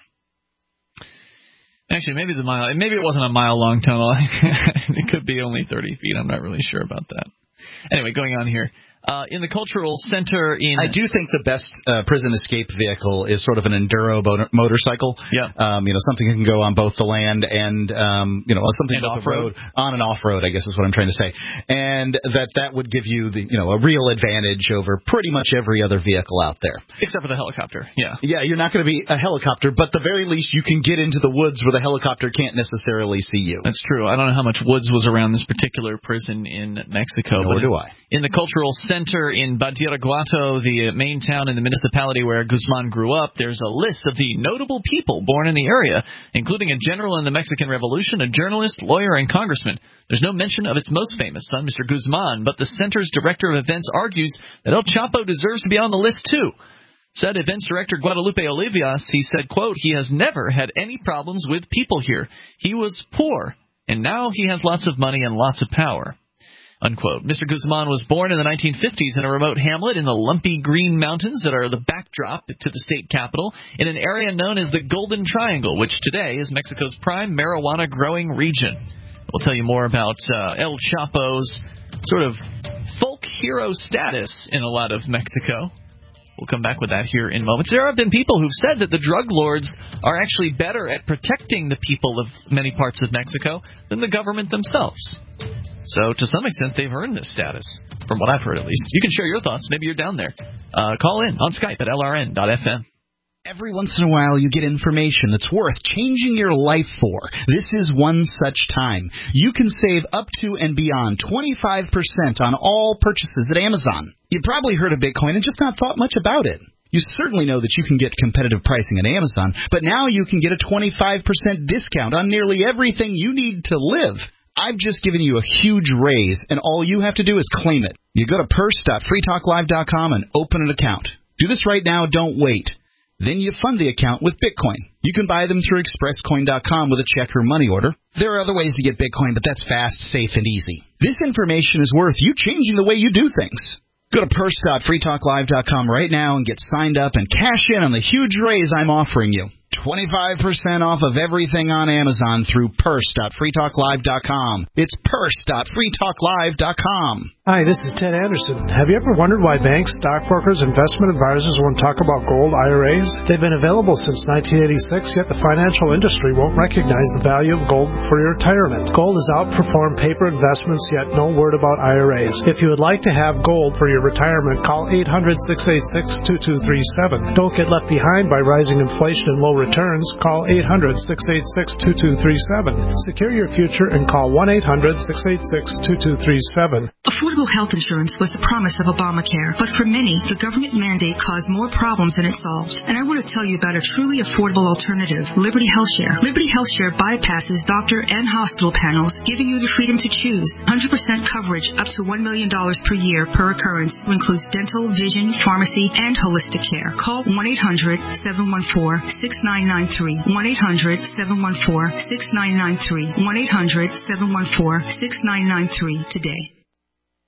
Actually, maybe the mile. Maybe it wasn't a mile-long tunnel. It could be only thirty feet. I'm not really sure about that. Anyway, going on here. Uh, in the cultural center in... I do think the best uh, prison escape vehicle is sort of an enduro motor- motorcycle. Yeah. Um, you know, something that can go on both the land and, um, you know, something and both the off-road. road, on and off-road, I guess is what I'm trying to say. And that that would give you, the you know, a real advantage over pretty much every other vehicle out there. Except for the helicopter, yeah. Yeah, you're not going to be a helicopter, but the very least you can get into the woods where the helicopter can't necessarily see you. That's true. I don't know how much woods was around this particular prison in Mexico. Nor but do I. In the cultural center in Badiraguato, the main town in the municipality where Guzman grew up, there's a list of the notable people born in the area, including a general in the Mexican Revolution, a journalist, lawyer, and congressman. There's no mention of its most famous son, Mister Guzman, but the center's director of events argues that El Chapo deserves to be on the list, too. Said events director Guadalupe Olivias, he said, quote, he has never had any problems with people here. He was poor, and now he has lots of money and lots of power. Unquote. Mister Guzman was born in the nineteen fifties in a remote hamlet in the lumpy green mountains that are the backdrop to the state capital in an area known as the Golden Triangle, which today is Mexico's prime marijuana-growing region. We'll tell you more about uh, El Chapo's sort of folk hero status in a lot of Mexico. We'll come back with that here in moments. There have been people who've said that the drug lords are actually better at protecting the people of many parts of Mexico than the government themselves. So, to some extent, they've earned this status, from what I've heard at least. You can share your thoughts. Maybe you're down there. Uh, call in on Skype at L R N dot F M. Every once in a while, you get information that's worth changing your life for. This is one such time. You can save up to and beyond twenty-five percent on all purchases at Amazon. You probably heard of Bitcoin and just not thought much about it. You certainly know that you can get competitive pricing at Amazon, but now you can get a twenty-five percent discount on nearly everything you need to live. I've just given you a huge raise, and all you have to do is claim it. You go to purse dot free talk live dot com and open an account. Do this right now, don't wait. Then you fund the account with Bitcoin. You can buy them through express coin dot com with a check or money order. There are other ways to get Bitcoin, but that's fast, safe, and easy. This information is worth you changing the way you do things. Go to purse dot free talk live dot com right now and get signed up and cash in on the huge raise I'm offering you. twenty-five percent off of everything on Amazon through purse dot free talk live dot com. It's purse dot free talk live dot com. Hi, this is Ted Anderson. Have you ever wondered why banks, stockbrokers, investment advisors won't talk about gold I R As? They've been available since nineteen eighty-six, yet the financial industry won't recognize the value of gold for your retirement. Gold has outperformed paper investments, yet no word about I R As. If you would like to have gold for your retirement, call eight hundred, six eight six, two two three seven. Don't get left behind by rising inflation and low returns. Call eight hundred, six eight six, two two three seven. Secure your future and call one eight hundred, six eight six, two two three seven. Affordable health insurance was the promise of Obamacare, but for many, the government mandate caused more problems than it solved. And I want to tell you about a truly affordable alternative, Liberty HealthShare. Liberty HealthShare bypasses doctor and hospital panels, giving you the freedom to choose. one hundred percent coverage up to one million dollars per year per occurrence, which includes dental, vision, pharmacy, and holistic care. Call one eight hundred, seven one four, six nine nine three. one eight hundred, seven one four, six nine nine three. one eight hundred, seven one four, six nine nine three today.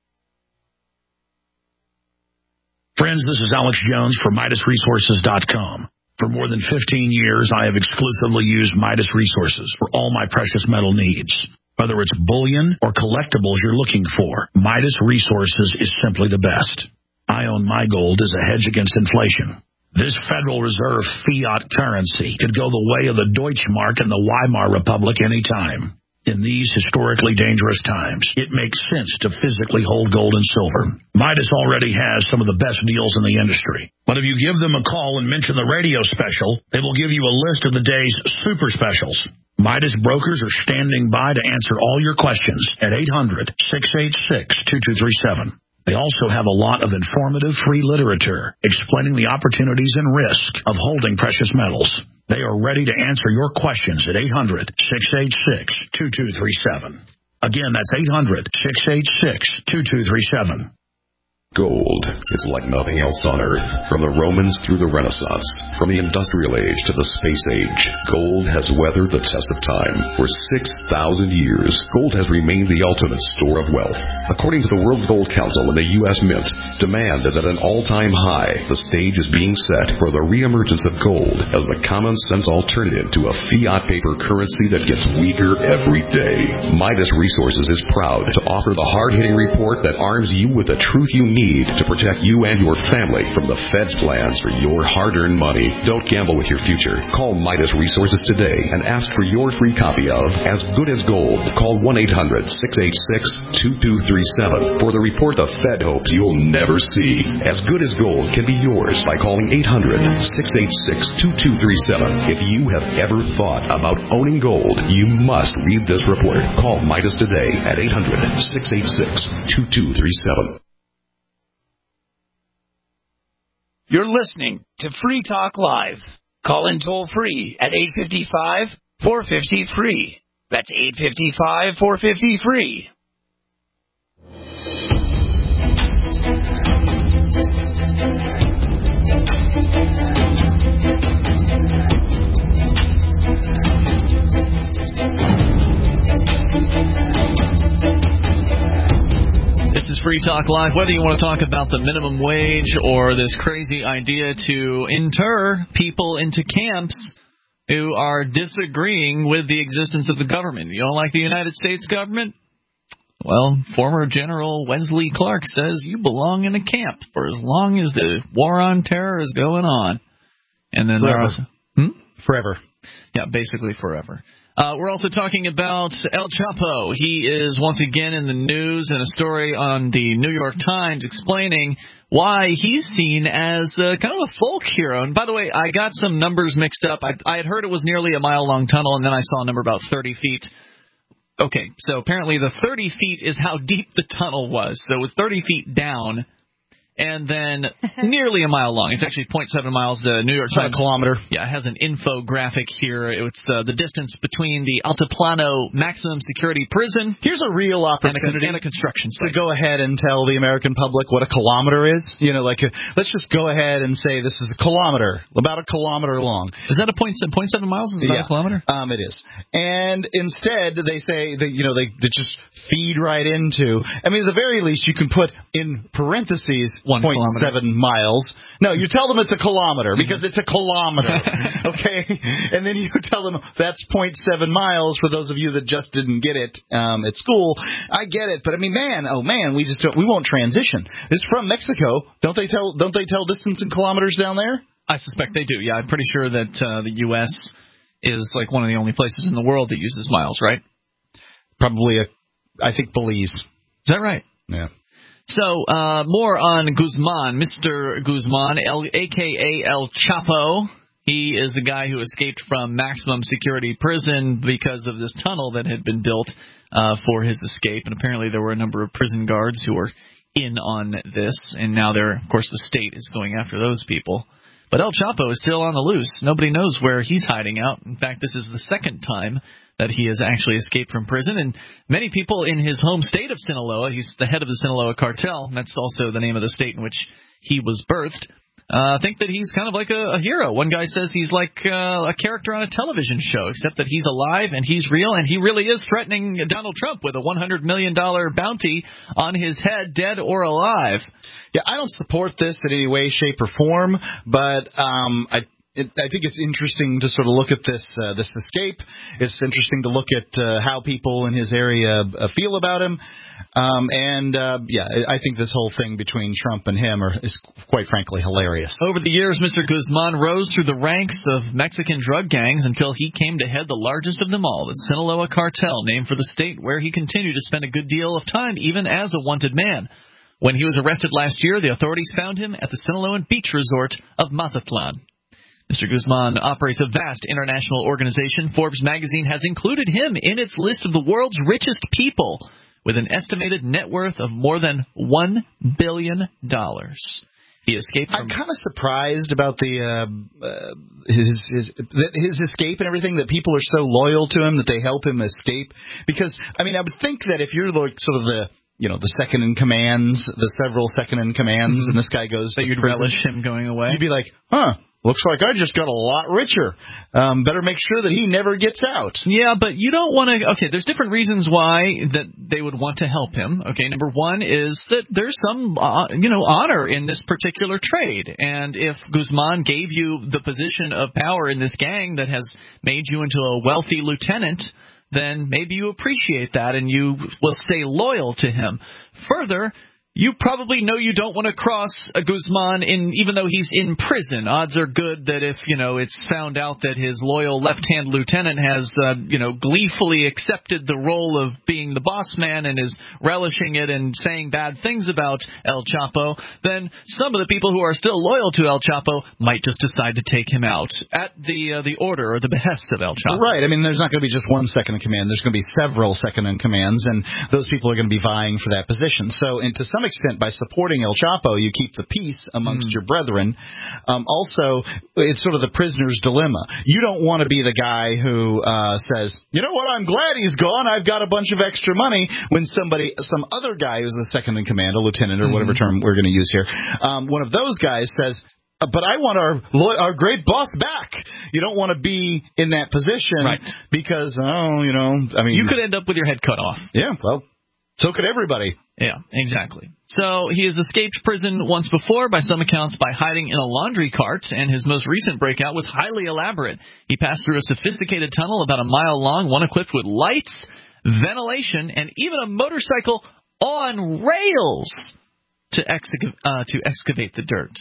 Friends, this is Alex Jones for Midas Resources dot com. For more than fifteen years, I have exclusively used Midas Resources for all my precious metal needs. Whether it's bullion or collectibles you're looking for, Midas Resources is simply the best. I own my gold as a hedge against inflation. This Federal Reserve fiat currency could go the way of the Deutschmark and the Weimar Republic anytime. In these historically dangerous times, it makes sense to physically hold gold and silver. Midas already has some of the best deals in the industry. But if you give them a call and mention the radio special, they will give you a list of the day's super specials. Midas brokers are standing by to answer all your questions at eight hundred, six eight six, two two three seven. They also have a lot of informative free literature explaining the opportunities and risk of holding precious metals. They are ready to answer your questions at eight hundred, six eight six, two two three seven. Again, that's eight hundred, six eight six, two two three seven. Gold is like nothing else on Earth. From the Romans through the Renaissance, from the Industrial Age to the Space Age, gold has weathered the test of time. For six thousand years, gold has remained the ultimate store of wealth. According to the World Gold Council and the U S Mint, demand is at an all-time high. The stage is being set for the reemergence of gold as the common-sense alternative to a fiat paper currency that gets weaker every day. Midas Resources is proud to offer the hard-hitting report that arms you with the truth you need to protect you and your family from the Fed's plans for your hard-earned money. Don't gamble with your future. Call Midas Resources today and ask for your free copy of As Good as Gold. Call one eight hundred, six eight six, two two three seven for the report the Fed hopes you'll never see. As Good as Gold can be yours by calling eight hundred, six eight six, two two three seven. If you have ever thought about owning gold, you must read this report. Call Midas today at eight hundred, six eight six, two two three seven. You're listening to Free Talk Live. Call in toll free at eight five five, four five zero, free. That's eight five five, four five zero, free. This is Free Talk Live. Whether you want to talk about the minimum wage or this crazy idea to inter people into camps who are disagreeing with the existence of the government. You don't like the United States government? Well, former General Wesley Clark says you belong in a camp for as long as the war on terror is going on. And then forever. Also, hmm? Forever. Yeah, basically forever. Uh, we're also talking about El Chapo. He is once again in the news in a story on the New York Times explaining why he's seen as uh, kind of a folk hero. And by the way, I got some numbers mixed up. I, I had heard it was nearly a mile-long tunnel, and then I saw a number about thirty feet. Okay, so apparently the thirty feet is how deep the tunnel was. So it was thirty feet down. And then nearly a mile long. It's actually zero point seven miles. The New York Times. About a kilometer. Yeah, it has an infographic here. It's uh, the distance between the Altiplano maximum security prison. Here's a real opportunity and a, and a construction site. To go ahead and tell the American public what a kilometer is. You know, like a, let's just go ahead and say this is a kilometer, about a kilometer long. Is that a point zero point seven miles? Is it yeah. about a kilometer? Um, it is. And instead, they say that you know they, they just feed right into. I mean, at the very least, you can put in parentheses. One zero point seven miles. No, you tell them it's a kilometer because it's a kilometer. Okay? And then you tell them that's zero point seven miles for those of you that just didn't get it um, at school. I get it, but I mean, man, oh man, we just don't, we won't transition. This is from Mexico. Don't they tell don't they tell distance in kilometers down there? I suspect they do. Yeah, I'm pretty sure that uh, the U S is like one of the only places in the world that uses miles, right? Probably a I think Belize. Is that right? Yeah. So, uh, more on Guzman, Mister Guzman, L- a k a. El Chapo. He is the guy who escaped from maximum security prison because of this tunnel that had been built uh, for his escape. And apparently there were a number of prison guards who were in on this. And now they're, of course, the state is going after those people. But El Chapo is still on the loose. Nobody knows where he's hiding out. In fact, this is the second time that he has actually escaped from prison. And many people in his home state of Sinaloa, he's the head of the Sinaloa cartel, and that's also the name of the state in which he was birthed, uh, think that he's kind of like a, a hero. One guy says he's like uh, a character on a television show, except that he's alive and he's real, and he really is threatening Donald Trump with a one hundred million dollars bounty on his head, dead or alive. Yeah, I don't support this in any way, shape, or form, but um, I it, I think it's interesting to sort of look at this uh, this escape. It's interesting to look at uh, how people in his area uh, feel about him. Um, and, uh, yeah, I think this whole thing between Trump and him are, is, quite frankly, hilarious. Over the years, Mister Guzman rose through the ranks of Mexican drug gangs until he came to head the largest of them all, the Sinaloa Cartel, named for the state where he continued to spend a good deal of time, even as a wanted man. When he was arrested last year, the authorities found him at the Sinaloan beach resort of Mazatlan. Mister Guzman operates a vast international organization. Forbes magazine has included him in its list of the world's richest people, with an estimated net worth of more than one billion dollars. He escaped from... I'm kind of surprised about the uh, uh, his his his escape and everything, that people are so loyal to him that they help him escape. Because, I mean, I would think that if you're like sort of the, you know, the second in commands, the several second in commands, mm-hmm. and this guy goes that to you'd prison, relish him going away, you'd be like, huh. Looks like I just got a lot richer. Um, better make sure that he never gets out. Yeah, but you don't want to... Okay, there's different reasons why that they would want to help him. Okay, number one is that there's some, uh, you know, honor in this particular trade. And if Guzman gave you the position of power in this gang that has made you into a wealthy lieutenant, then maybe you appreciate that and you will stay loyal to him. Further, you probably know you don't want to cross a Guzman in, even though he's in prison. Odds are good that if, you know, it's found out that his loyal left-hand lieutenant has, uh, you know, gleefully accepted the role of being the boss man and is relishing it and saying bad things about El Chapo, then some of the people who are still loyal to El Chapo might just decide to take him out at the uh, the order or the behest of El Chapo. Right. I mean, there's not going to be just one second in command. There's going to be several second in commands, and those people are going to be vying for that position. So, and to some extent, by supporting El Chapo, you keep the peace amongst mm. your brethren. Um, also, it's sort of the prisoner's dilemma. You don't want to be the guy who uh, says, you know what, I'm glad he's gone. I've got a bunch of extra money, when somebody, some other guy who's a second in command, a lieutenant or mm. whatever term we're going to use here, um, one of those guys says, but I want our our great boss back. You don't want to be in that position, right? Because, oh, you know, I mean, you could end up with your head cut off. Yeah, well, so could everybody. Yeah, exactly. So he has escaped prison once before, by some accounts, by hiding in a laundry cart, and his most recent breakout was highly elaborate. He passed through a sophisticated tunnel about a mile long, one equipped with lights, ventilation, and even a motorcycle on rails to, exca- uh, to excavate the dirt.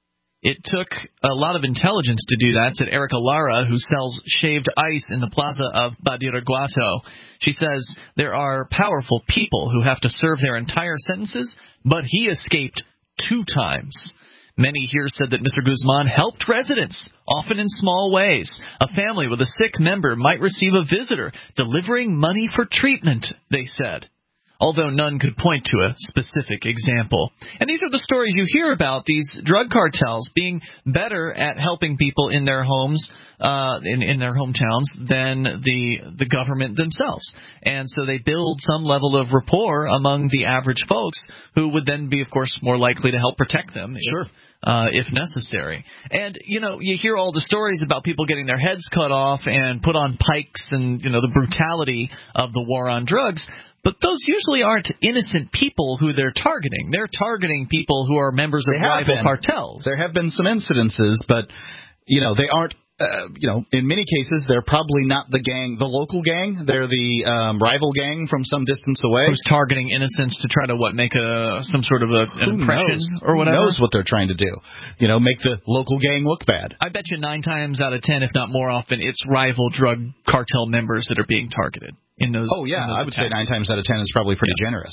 It took a lot of intelligence to do that, said Erica Lara, who sells shaved ice in the plaza of Badiraguato. She says there are powerful people who have to serve their entire sentences, but he escaped two times. Many here said that Mister Guzman helped residents, often in small ways. A family with a sick member might receive a visitor delivering money for treatment, they said, although none could point to a specific example. And these are the stories you hear about, these drug cartels being better at helping people in their homes, uh, in, in their hometowns, than the the government themselves. And so they build some level of rapport among the average folks, who would then be, of course, more likely to help protect them. Sure. If, Uh, if necessary. And, you know, you hear all the stories about people getting their heads cut off and put on pikes and, you know, the brutality of the war on drugs. But those usually aren't innocent people who they're targeting. They're targeting people who are members of rival been. cartels. There have been some incidences, but, you know, they aren't, uh, you know, in many cases, they're probably not the gang, the local gang. They're the um, rival gang from some distance away. Who's targeting innocents to try to, what, make a some sort of a, an Who impression knows? or whatever? Who knows what they're trying to do? You know, make the local gang look bad. I bet you nine times out of ten, if not more often, it's rival drug cartel members that are being targeted. In those, oh, yeah, those I would attacks. say nine times out of ten is probably pretty yeah. generous.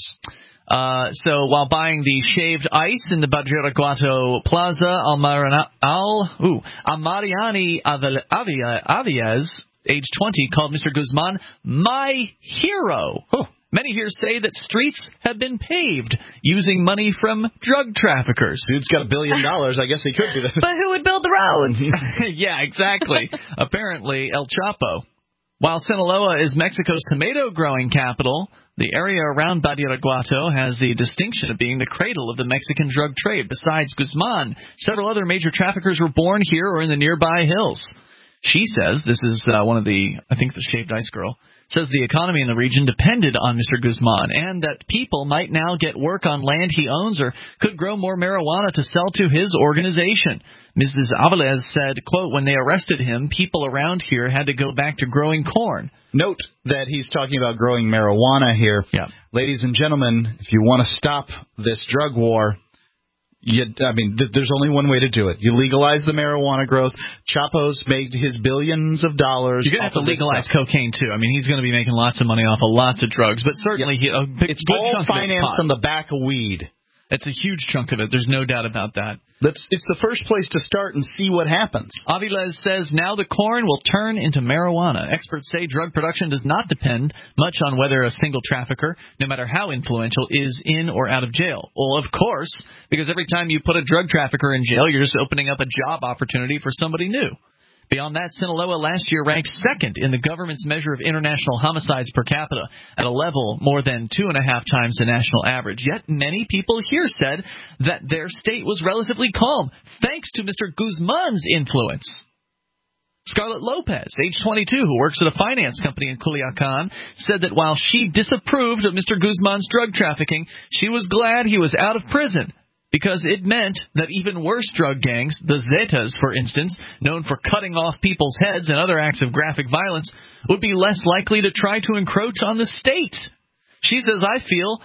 Uh, so while buying the shaved ice in the Badiraguato Plaza, Almarana, Al, ooh, Amariani Aviez, age twenty, called Mister Guzman my hero. Oh. Many here say that streets have been paved using money from drug traffickers. Dude's got a billion dollars. I guess he could do that. But who would build the roads? Yeah, exactly. Apparently, El Chapo. While Sinaloa is Mexico's tomato-growing capital, the area around Badiraguato has the distinction of being the cradle of the Mexican drug trade. Besides Guzman, several other major traffickers were born here or in the nearby hills. She says, this is uh, one of the, I think the shaved ice girl, says the economy in the region depended on Mister Guzman and that people might now get work on land he owns or could grow more marijuana to sell to his organization. Missus Avilés said, quote, when they arrested him, people around here had to go back to growing corn. Note that he's talking about growing marijuana here. Yeah. Ladies and gentlemen, if you want to stop this drug war, You, I mean, th- there's only one way to do it. You legalize the marijuana growth. Chapo's made his billions of dollars. You're going to have to legalize cocaine, too. I mean, he's going to be making lots of money off of lots of drugs, but certainly yeah. he, a big, it's good all chunk financed of on the back of weed. It's a huge chunk of it. There's no doubt about that. That's, it's the first place to start and see what happens. Avilés says now the corn will turn into marijuana. Experts say drug production does not depend much on whether a single trafficker, no matter how influential, is in or out of jail. Well, of course, because every time you put a drug trafficker in jail, you're just opening up a job opportunity for somebody new. Beyond that, Sinaloa last year ranked second in the government's measure of international homicides per capita at a level more than two and a half times the national average. Yet many people here said that their state was relatively calm, thanks to Mister Guzman's influence. Scarlett Lopez, age twenty-two, who works at a finance company in Culiacan, said that while she disapproved of Mister Guzman's drug trafficking, she was glad he was out of prison, because it meant that even worse drug gangs, the Zetas, for instance, known for cutting off people's heads and other acts of graphic violence, would be less likely to try to encroach on the state. She says, I feel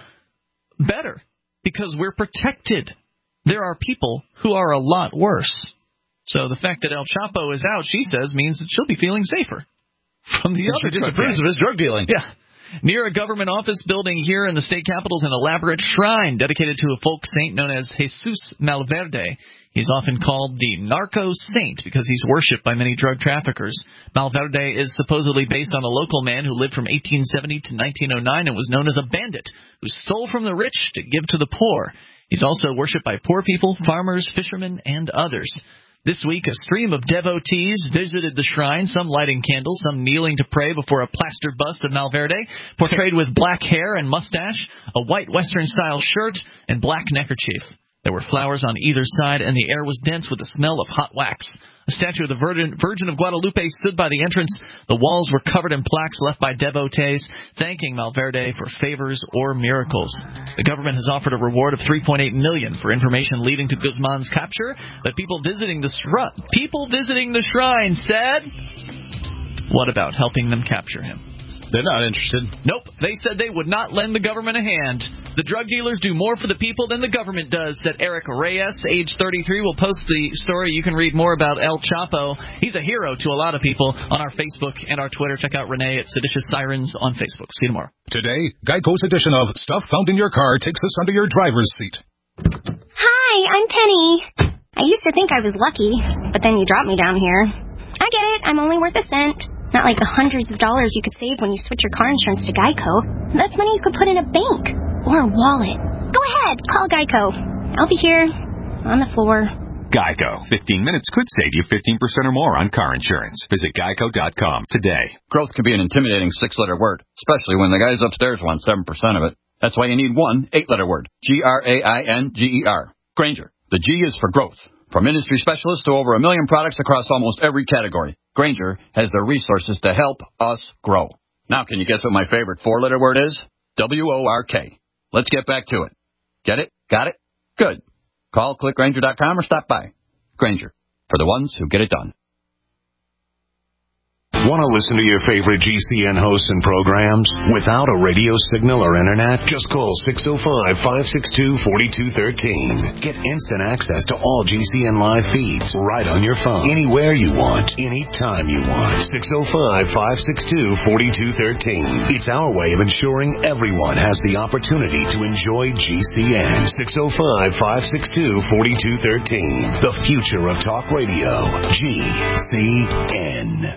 better because we're protected. There are people who are a lot worse. So the fact that El Chapo is out, she says, means that she'll be feeling safer from the and other she disapproves of his drug dealing. Yeah. Near a government office building here in the state capital is an elaborate shrine dedicated to a folk saint known as Jesus Malverde. He's often called the narco saint because he's worshipped by many drug traffickers. Malverde is supposedly based on a local man who lived from eighteen seventy to nineteen oh nine and was known as a bandit who stole from the rich to give to the poor. He's also worshipped by poor people, farmers, fishermen, and others. This week, a stream of devotees visited the shrine, some lighting candles, some kneeling to pray before a plaster bust of Malverde, portrayed with black hair and mustache, a white Western-style shirt, and black neckerchief. There were flowers on either side, and the air was dense with the smell of hot wax. A statue of the Virgin, Virgin of Guadalupe stood by the entrance. The walls were covered in plaques left by devotees, thanking Malverde for favors or miracles. The government has offered a reward of three point eight million dollars for information leading to Guzman's capture, but people visiting the shrine, people visiting the shrine said, what about helping them capture him? They're not interested. Nope. They said they would not lend the government a hand. The drug dealers do more for the people than the government does, said Eric Reyes, age thirty-three. We'll post the story. You can read more about El Chapo. He's a hero to a lot of people on our Facebook and our Twitter. Check out Renee at Seditious Sirens on Facebook. See you tomorrow. Today, Geico's edition of Stuff Found in Your Car takes us under your driver's seat. Hi, I'm Penny. I used to think I was lucky, but then you dropped me down here. I get it. I'm only worth a cent. Not like the hundreds of dollars you could save when you switch your car insurance to Geico. That's money you could put in a bank or a wallet. Go ahead, call Geico. I'll be here on the floor. Geico. fifteen minutes could save you fifteen percent or more on car insurance. Visit geico dot com today. Growth can be an intimidating six-letter word, especially when the guys upstairs want seven percent of it. That's why you need one eight-letter word. G R A I N G E R. Grainger. The G is for growth. From industry specialists to over a million products across almost every category, Grainger has the resources to help us grow. Now, can you guess what my favorite four-letter word is? W O R K. Let's get back to it. Get it? Got it? Good. Call click grainger dot com or stop by. Grainger, for the ones who get it done. Want to listen to your favorite G C N hosts and programs without a radio signal or internet? Just call six oh five, five six two, four two one three. Get instant access to all G C N live feeds right on your phone, anywhere you want, anytime you want. six oh five, five six two, four two one three. It's our way of ensuring everyone has the opportunity to enjoy G C N. six oh five, five six two, four two one three. The future of talk radio. G C N.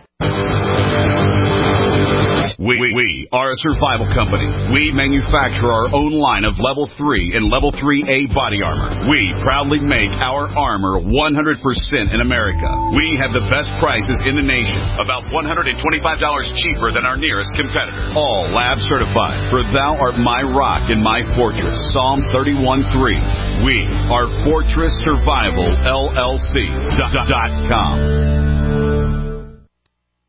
We, we are a survival company. We manufacture our own line of Level three and Level three A body armor. We proudly make our armor one hundred percent in America. We have the best prices in the nation, about one hundred twenty-five dollars cheaper than our nearest competitor. All lab certified, for thou art my rock and my fortress. Psalm thirty-one three. We are Fortress Survival L L C dot com.